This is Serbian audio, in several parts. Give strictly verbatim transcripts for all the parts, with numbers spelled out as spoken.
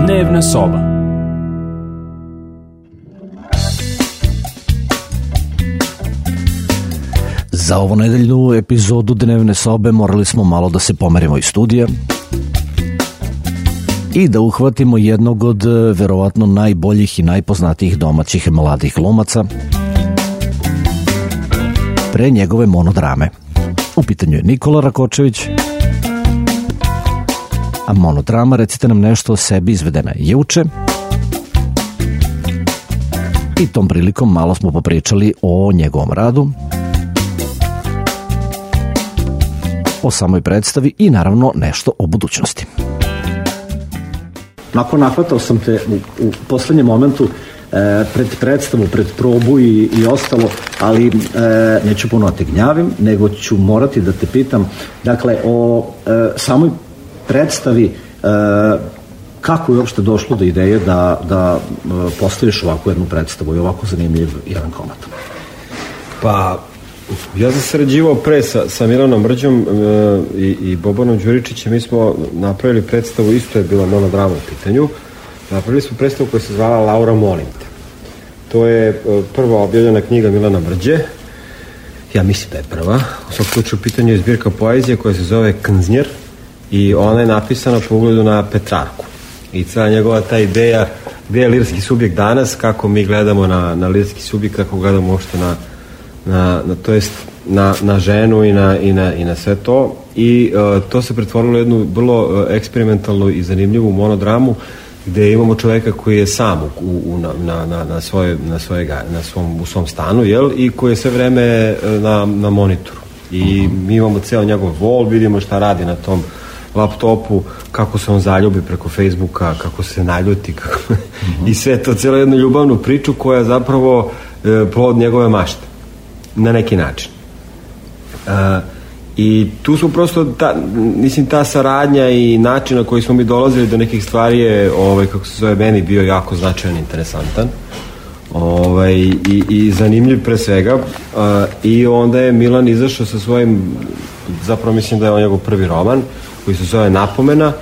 Dnevna soba. Za ovu nedeljnu epizodu Dnevne sobe morali smo malo da se pomerimo iz studija i da uhvatimo jednog od verovatno najboljih i najpoznatijih domaćih mladih glumaca pre njegove monodrame. U pitanju je Nikola Rakočević, a monodrama, recite nam nešto o sebi, izvedena je juče i tom prilikom malo smo popričali o njegovom radu, o samoj predstavi i naravno nešto o budućnosti. Nakon nahvatao sam te u, u poslednjem momentu e, pred predstavu, pred probu i, i ostalo, ali e, neću puno da te gnjavim, nego ću morati da te pitam, dakle, o e, samoj predstavi, e, kako je uopšte došlo do ideje da, da e, postaviš ovakvu jednu predstavu i ovako zanimljiv jedan komad? Pa, ja sam sarađivao pre sa, sa Milanom Brđom e, i, i Bobanom Đuričićem. Mi smo napravili predstavu, isto je bila monodrama u pitanju. Napravili smo predstavu koja se zvala Laura, molim te. To je e, prva objavljena knjiga Milana Brđe. Ja mislim da je prva. U svakom slučaju u pitanju je zbirka poezije koja se zove Knznjer i ona je napisana po ugledu na Petrarku. I cela njegova ta ideja gde je lirski subjekt danas, kako mi gledamo na, na lirski subjekt, kako gledamo uopšte na Na, na, to jest na, na ženu i na, i, na, i na sve to i uh, to se pretvorilo u jednu vrlo uh, eksperimentalnu i zanimljivu monodramu gde imamo čoveka koji je sam u, u, na, na, na, svoje, na, svoje, na svom, u svom stanu, jel? I koji je sve vreme na, na monitoru i mi imamo ceo njegov vol, vidimo šta radi na tom laptopu, kako se on zaljubi preko Facebooka, kako se naljuti kako... uh-huh. I sve to, cijelo jednu ljubavnu priču koja je zapravo uh, plod njegove mašte na neki način. Uh, i tu smo prosto ta, mislim ta saradnja i način na koji smo mi dolazili do nekih stvari je, ovaj, kako se zove, meni bio jako značajan, interesantan, ovaj, i, i zanimljiv pre svega, uh, i onda je Milan izašao sa svojim, zapravo mislim da je on njegov prvi roman koji se zove Napomena,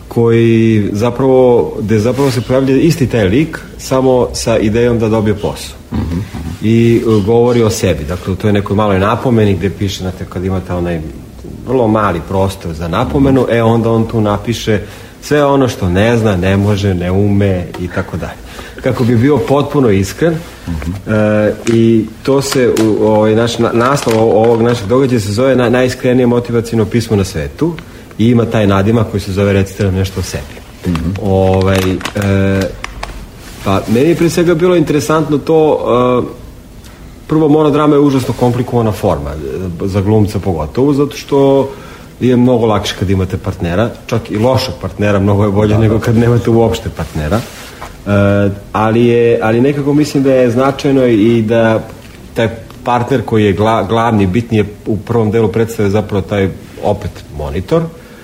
koji zapravo, gde zapravo se pojavlja isti taj lik, samo sa idejom da dobije posao. Mm-hmm. I uh, govori o sebi. Dakle, to je nekoj maloj napomeni gde piše, znate, kad imate onaj vrlo mali prostor za napomenu, mm-hmm. e onda on tu napiše sve ono što ne zna, ne može, ne ume i tako dalje. Kako bi bio potpuno iskren. Mm-hmm. uh, i to se, u, ovaj, naš, na, naslov ovog našeg događaja se zove na, najiskrenije motivacijno pismo na svetu i ima taj nadimak koji se zove recite nam nešto o sebi. Mm-hmm. Ovaj, uh, pa meni je pre svega bilo interesantno to, uh, prvo monodrama je užasno komplikovana forma, za glumca pogotovo, zato što je mnogo lakše kad imate partnera, čak i lošeg partnera, mnogo je bolje da, nego kad nemate uopšte partnera, uh, ali, je, ali nekako mislim da je značajno i da taj partner koji je gla, glavni, bitni je u prvom delu predstave zapravo taj opet monitor,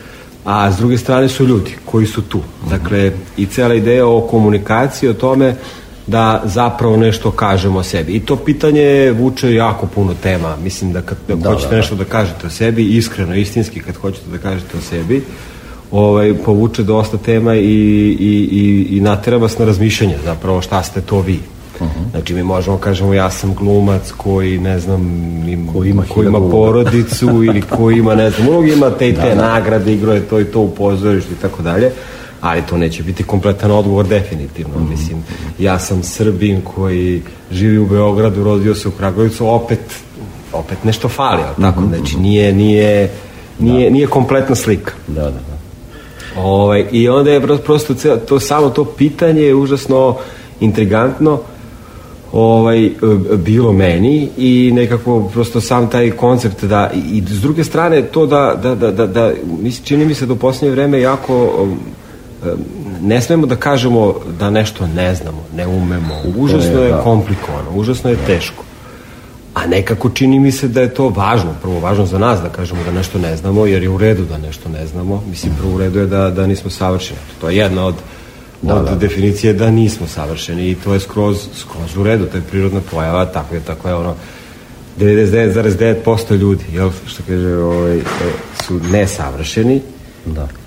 a s druge strane su ljudi koji su tu. Dakle, i cela ideja o komunikaciji, o tome da zapravo nešto kažemo o sebi. I to pitanje vuče jako puno tema. Mislim da kad da, hoćete da, nešto da kažete o sebi, iskreno, istinski kad hoćete da kažete o sebi, ovaj, povuče dosta tema i, i, i, i natera vas na razmišljanje zapravo šta ste to vi. Uh-huh. Znači mi možemo kažemo ja sam glumac koji ne znam im, ko ima, ko ima porodicu ili koji ima ne znam mnogo ima te i te da, nagrade, igrao je to i to u pozorištu i tako dalje, ali to neće biti kompletan odgovor definitivno. Uh-huh. Mislim, ja sam Srbin koji živi u Beogradu, rodio se u Kragujevcu, opet opet nešto fali, ali tako, uh-huh. Znači nije nije nije, da. nije kompletna slika. Da, da, da. Ovaj, i onda je prosto to samo to pitanje je užasno intrigantno ovaj, bilo meni i nekako prosto sam taj koncept da, i s druge strane to da, da, da, da, da čini mi se da u posljednje vreme jako ne smemo da kažemo da nešto ne znamo, ne umemo, užasno je komplikovano, užasno je teško, a nekako čini mi se da je to važno, prvo važno za nas da kažemo da nešto ne znamo, jer je u redu da nešto ne znamo, mislim prvo u redu je da, da nismo savršeni, to je jedna od Da, da, da. definicije da nismo savršeni i to je skroz, skroz u redu, to je prirodna pojava, tako je, tako je ono devedeset devet zarez devet posto ljudi, jel, što kaže, ovaj, su nesavršeni, da.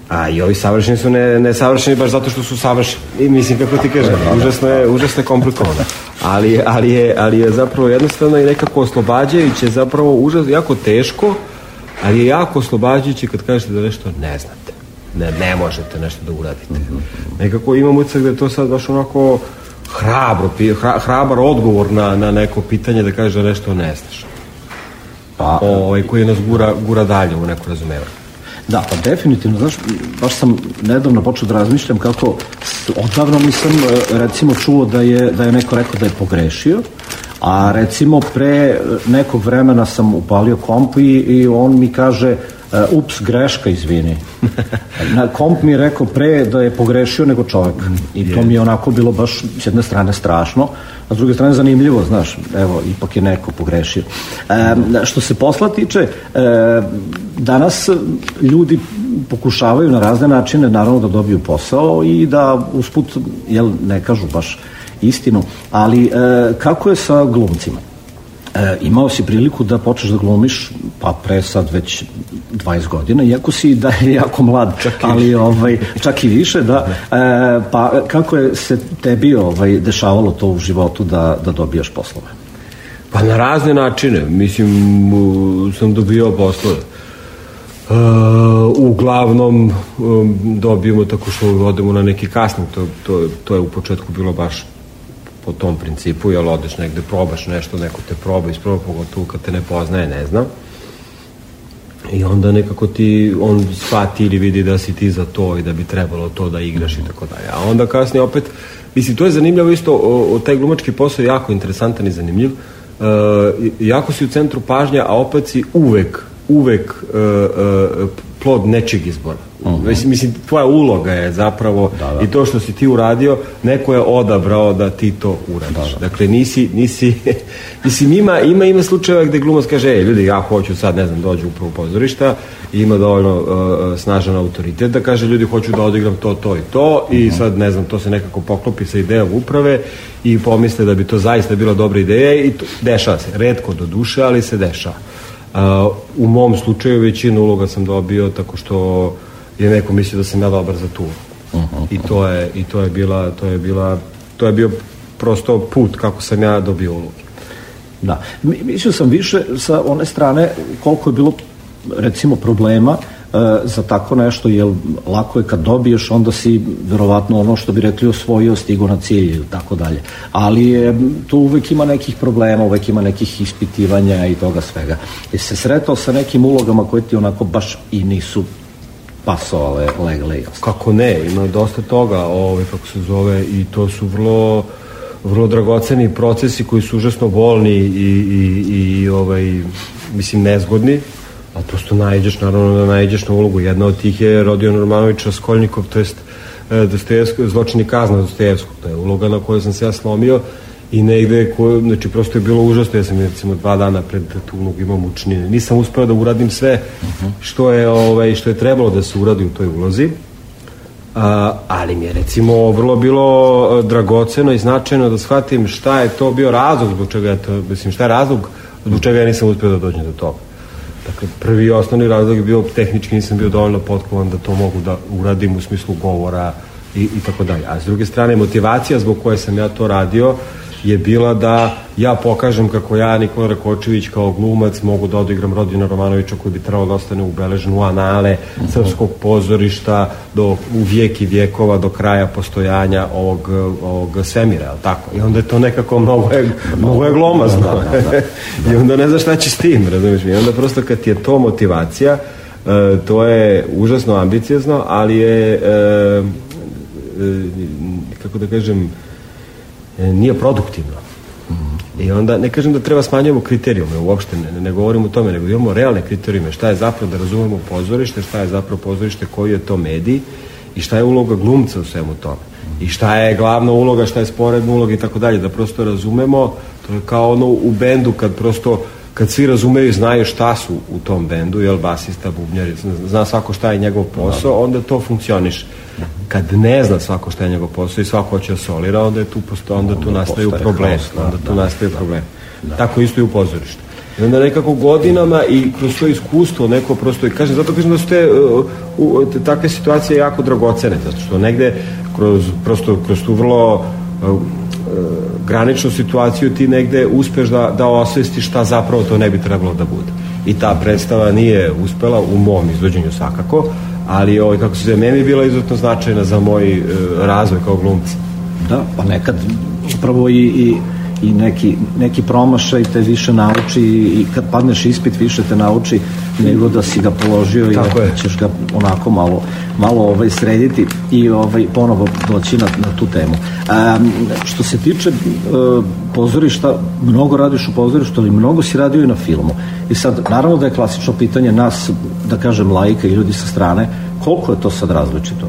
A i ovi savršeni su ne, ne savršeni baš zato što su savršeni. I mislim, kako ti kažem, užasno je, užasno je komplikovano. Ali, ali, je, ali je zapravo jednostavno i nekako oslobađajuće, zapravo užasno, jako teško, ali je jako oslobađajuće kad kažete da nešto ne znate. Ne, ne možete nešto da uradite. Nekako imam utisak da je to sad baš onako hrabro, hrabar odgovor na, na neko pitanje da kaže da nešto ne znaš. Pa, ovaj koji nas gura, gura dalje u neko razumevanje. Da, pa definitivno, znaš, baš sam nedavno počeo da razmišljam kako odavno nisam recimo čuo da je, da je neko rekao da je pogrešio, a recimo pre nekog vremena sam upalio komp i, i on mi kaže uh, ups, greška, izvini. Na komp mi je rekao pre da je pogrešio nego čovjek i to mi je onako bilo baš s jedne strane strašno, a s druge strane zanimljivo, znaš, evo, ipak je neko pogrešio. E, što se posla tiče, e, danas ljudi pokušavaju na razne načine naravno da dobiju posao i da usput, jel, ne kažu baš istinu, ali e, kako je sa glumcima? E, imao si priliku da počneš da glumiš, pa pre sad već dvadeset godina, iako si da je jako mlad, ali ovaj, čak i više, da. E, pa kako je se tebi ovaj, dešavalo to u životu da, da dobijaš poslove? Pa na razne načine, mislim, sam dobijao poslove. Uh, uglavnom um, dobijemo tako što odemo na neki casting, to, to, to je u početku bilo baš po tom principu, jel odeš negde, probaš nešto, neko te proba, isproba, pogotovo kad te ne poznaje, ne znam. I onda nekako ti, on shvati ili vidi da si ti za to i da bi trebalo to da igraš i tako dalje. A onda kasnije opet, mislim, to je zanimljivo isto, o, o taj glumački posao je jako interesantan i zanimljiv. Uh, jako si u centru pažnja, a opet si uvek, uvek uh, uh, plod nečeg izbora. Uh-huh. Mislim, tvoja uloga je zapravo da, da. I to što si ti uradio, neko je odabrao da ti to uradiš. Da, da. Dakle, nisi, nisi, mislim, ima, ima, ima slučajeva gde glumac kaže, ej, ljudi, ja hoću sad, ne znam, dođu upravo pozorišta i ima dovoljno uh, snažan autoritet da kaže, ljudi, hoću da odigram to, to i to uh-huh. i sad, ne znam, to se nekako poklopi sa idejom uprave i pomisle da bi to zaista bila dobra ideja i to, dešava se, retko do duše, ali se dešava. Uh, u mom slučaju većinu uloga sam dobio tako što je neko mislio da sam ja dobar za tu. Uh-huh. I to je i to je bila to je bila to je bio prosto put kako sam ja dobio uloge. Da. Mislio sam više sa one strane koliko je bilo recimo problema uh, za tako nešto, jer lako je kad dobiješ, onda si verovatno ono što bi rekli osvojio, stigo na cilj ili tako dalje. Ali je, tu uvek ima nekih problema, uvek ima nekih ispitivanja i toga svega. Jesi se sretao sa nekim ulogama koje ti onako baš i nisu pasovale legale? Kako ne, ima dosta toga, ovaj, kako se zove, i to su vrlo vrlo dragoceni procesi koji su užasno bolni i, i, i ovaj, mislim, nezgodni, a prosto naiđeš, naravno da naiđeš na ulogu. Jedna od tih je Rodion Romanović Raskolnikov, to jest Zločin i kazna Dostojevskog. To je uloga na kojoj sam se ja slomio i negde, ko, znači prosto je bilo užasno. Ja sam recimo dva dana pred tu ulogu imao mučnine. Nisam uspeo da uradim sve što je, ovaj, što je trebalo da se uradi u toj ulozi. A, ali mi je recimo vrlo bilo dragoceno i značajno da shvatim šta je to bio razlog zbog čega je to, mislim, šta je razlog zbog čega ja nisam uspeo da dođem do toga. Dakle, prvi i osnovni razlog je bio tehnički, nisam bio dovoljno potkovan da to mogu da uradim u smislu govora i, i tako dalje. A s druge strane, motivacija zbog koje sam ja to radio je bila da ja pokažem kako ja, Nikola Rakočević, kao glumac mogu da odigram Rodina Romanovića koji bi trebalo da ostane ubeležen u anale uh-huh. srpskog pozorišta do, u vijek i vijekova, do kraja postojanja ovog, ovog svemira, ali tako? I onda je to nekako mnogo je, mnogo je glomazno. Da, da, da, da. I onda ne znaš šta će s tim, razumiješ mi? I onda prosto kad je to motivacija, uh, to je užasno ambiciozno, ali je uh, uh, kako da kažem, nije produktivno. Mm-hmm. I onda, ne kažem da treba smanjujemo kriterijume, uopšte ne, ne govorimo o tome, nego imamo realne kriterijume, šta je zapravo da razumemo pozorište, šta je zapravo pozorište, koji je to medij i šta je uloga glumca u svemu tome. Mm-hmm. I šta je glavna uloga, šta je sporedna uloga i tako dalje, da prosto razumemo, to je kao ono u bendu kad prosto, kad svi razumeju i znaju šta su u tom bendu, jel, basista, bubnjar, zna svako šta je njegov posao, onda to funkcioniše. Kad ne zna svako šta je njegov posao i svako hoće da solira, onda je tu, posto, onda tu nastaju problemi. Onda tu nastaju problemi. Tako isto i u pozorištu. I onda nekako godinama i kroz svoje iskustvo neko prosto, i kažem, zato kažem da su te, uh, te takve situacije jako dragocene, zato što negde kroz, prosto, kroz tu vrlo uh, uh, graničnu situaciju ti negde uspeš da, da osvestiš šta zapravo to ne bi trebalo da bude. I ta predstava nije uspela u mom izvođenju svakako, ali ovaj, kako se zove, meni je bila izuzetno značajna za moj uh, razvoj kao glumca. Da, pa nekad upravo i, i, i neki, neki promašaj te više nauči i kad padneš ispit više te nauči nego da si ga položio i da ćeš ga onako malo, malo ovaj, srediti i ovaj, ponovo doći na, na tu temu. Um, što se tiče uh, pozorišta, mnogo radiš u pozorištu, ali mnogo si radio i na filmu. I sad, naravno da je klasično pitanje nas, da kažem, laika i ljudi sa strane, koliko je to sad različito?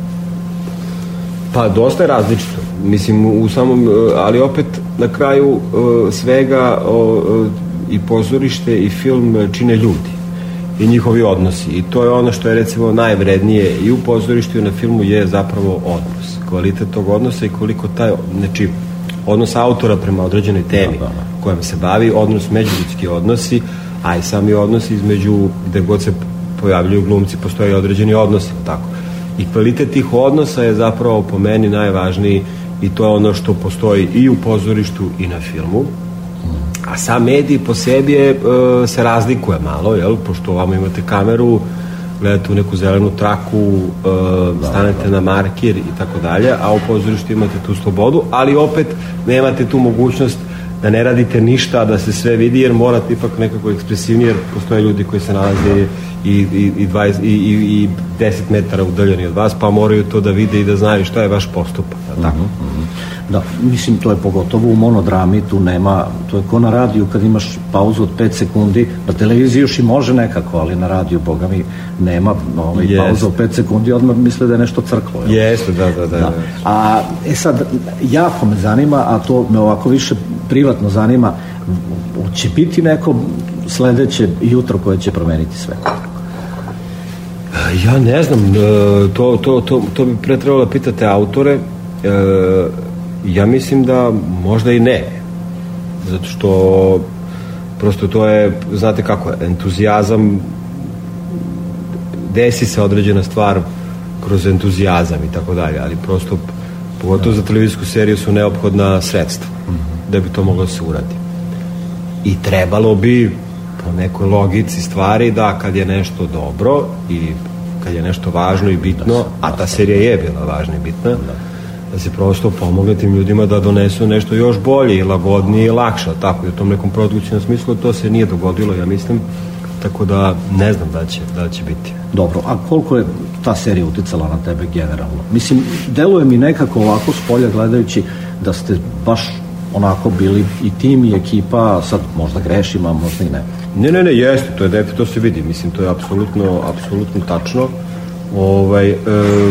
Pa dosta je različito, mislim u samom, ali opet na kraju svega i pozorište i film čine ljudi i njihovi odnosi i to je ono što je recimo najvrednije i u pozorištu i na filmu je zapravo odnos, kvalitet tog odnosa i koliko taj, znači odnos autora prema određenoj temi kojom se bavi, odnos međuljudski odnosi, a i sami odnosi između gde god se pojavljuju glumci postoje određeni odnosi, tako. I kvalitet tih odnosa je zapravo po meni najvažniji i to je ono što postoji i u pozorištu i na filmu. A sam medij po sebi je, e, se razlikuje malo, jel? Pošto ovamo imate kameru, gledate u neku zelenu traku, e, stanete na markir i tako dalje, a u pozorištu imate tu slobodu, ali opet nemate tu mogućnost da ne radite ništa, da se sve vidi, jer morate ipak nekako ekspresivnije, jer postoje ljudi koji se nalaze i, i, i, dvadeset, i, i, i deset metara udaljeni od vas, pa moraju to da vide i da znaju šta je vaš postupak. Tako? Mm-hmm. Da, mislim, to je pogotovo u monodrami, tu nema, to je ko na radiju kad imaš pauzu od pet sekundi, na televiziji još i može nekako, ali na radiju, boga mi, nema ovaj, yes. pauza od pet sekundi, odmah misle da je nešto crklo. Jeste, da, da, da, da. A, e sad, jako me zanima, a to me ovako više privatno zanima, će biti neko sledeće jutro koje će promeniti sve? Ja ne znam, to, to, to, to bi pre trebalo da pitate autore. Ja mislim da možda i ne, zato što prosto to je, znate kako je, entuzijazam, desi se određena stvar kroz entuzijazam i tako dalje, ali prosto pogotovo za televizijsku seriju su neophodna sredstva da bi to moglo da se uradi i trebalo bi po nekoj logici stvari da kad je nešto dobro i kad je nešto važno i bitno, a ta serija je bila važna i bitna, da se prosto pomogne tim ljudima da donesu nešto još bolje i lagodnije i lakše, tako i u tom nekom produkcijnom smislu to se nije dogodilo, ja mislim, tako da ne znam da će, da će biti. Dobro, a koliko je ta serija uticala na tebe generalno? Mislim, deluje mi nekako ovako s polja gledajući da ste baš onako bili i tim i ekipa, sad možda grešim, a možda i ne. Ne, ne, ne, jeste, to je definitivno, to se vidi, mislim, to je apsolutno, apsolutno tačno. Ovaj, e,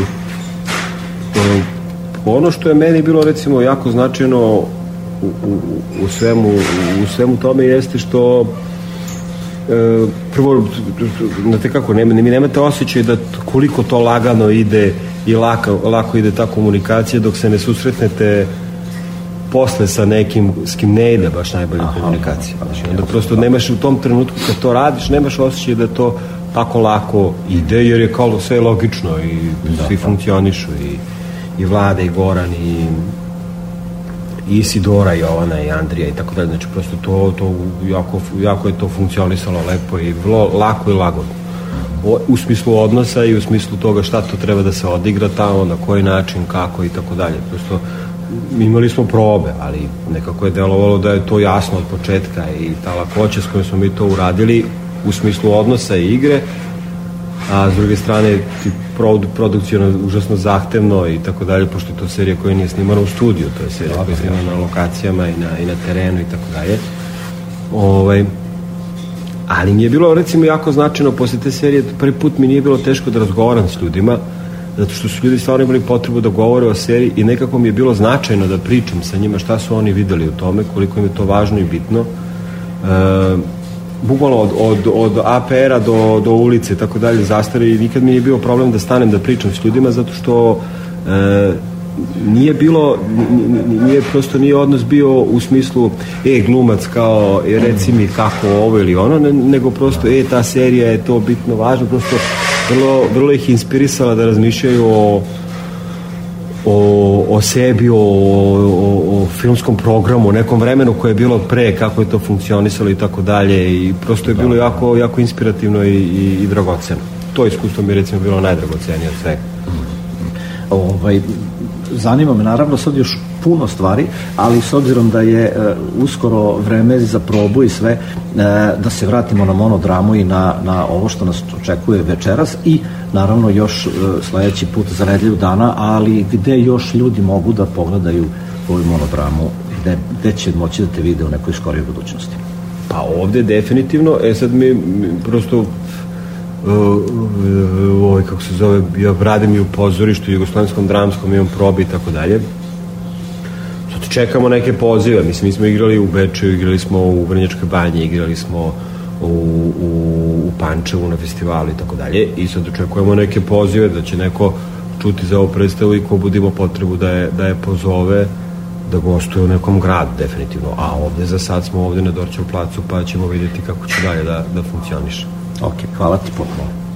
e, ono što je meni bilo recimo jako značajno u, u, u, svemu, u svemu tome jeste što e, prvo, znate kako, ne, mi nemate osjećaj da koliko to lagano ide i lako, lako ide ta komunikacija dok se ne susretnete posle sa nekim s kim ne ide baš najbolja komunikacija. Znači, onda prosto nemaš u tom trenutku kad to radiš, nemaš osjećaj da to tako lako ide, jer je kao sve logično i da, svi funkcionišu i, i Vlada i Goran i i Isidora, Jovana i Andrija i tako dalje. Znači prosto to, to jako, jako je to funkcionisalo lepo i vrlo lako i lagodno. O, u smislu odnosa i u smislu toga šta to treba da se odigra tamo, na koji način, kako i tako dalje. Prosto imali smo probe, ali nekako je delovalo da je to jasno od početka i ta lakoća s kojom smo mi to uradili u smislu odnosa i igre, a s druge strane produkcijno užasno zahtevno i tako dalje, pošto je to serija koja nije snimana u studiju, to je serija koja je snimana na lokacijama i na, i na terenu i tako dalje. Ovaj, ali mi je bilo recimo jako značajno posle te serije, prvi put mi nije bilo teško da razgovaram s ljudima, zato što su ljudi stvarno imali potrebu da govore o seriji i nekako mi je bilo značajno da pričam sa njima šta su oni videli u tome, koliko im je to važno i bitno. E, bukvalno od, od, od A P R-a do, do ulice i tako dalje zastare i nikad mi nije bio problem da stanem da pričam s ljudima zato što e, nije bilo, nije, prosto nije odnos bio u smislu e, glumac kao, e, reci mi kako ovo ili ono, nego prosto, e, ta serija je to bitno važno, prosto vrlo, vrlo ih inspirisala da razmišljaju o o, o sebi, o, o, o filmskom programu, o nekom vremenu koje je bilo pre, kako je to funkcionisalo i tako dalje, i prosto je bilo jako, jako inspirativno i, i, i dragoceno. To iskustvo mi je recimo bilo najdragocenije od svega. Ovaj, zanima me naravno sad još puno stvari, ali s obzirom da je uh, uskoro vreme za probu i sve, uh, da se vratimo na monodramu i na, na ovo što nas očekuje večeras i naravno još uh, sledeći put za Nedelju dana, ali gde još ljudi mogu da pogledaju ovu monodramu, gde, gde će moći da te vide u nekoj skorijoj budućnosti? Pa ovde definitivno, e sad mi, mi prosto ovaj, kako se zove, ja radim i u pozorištu, jugoslovenskom dramskom, imam probi i tako dalje. Sad čekamo neke pozive, mislim, mi smo igrali u Bečeju, igrali smo u Vrnjačkoj banji, igrali smo u, u, u Pančevu na festivalu i tako dalje, i sad očekujemo neke pozive da će neko čuti za ovu predstavu i ko budimo potrebu da je, da je pozove da gostuje u nekom gradu, definitivno. A ovde za sad smo ovde na Dorćevu placu, pa ćemo vidjeti kako će dalje da, da funkcioniše. Ok, hvala ti potpuno.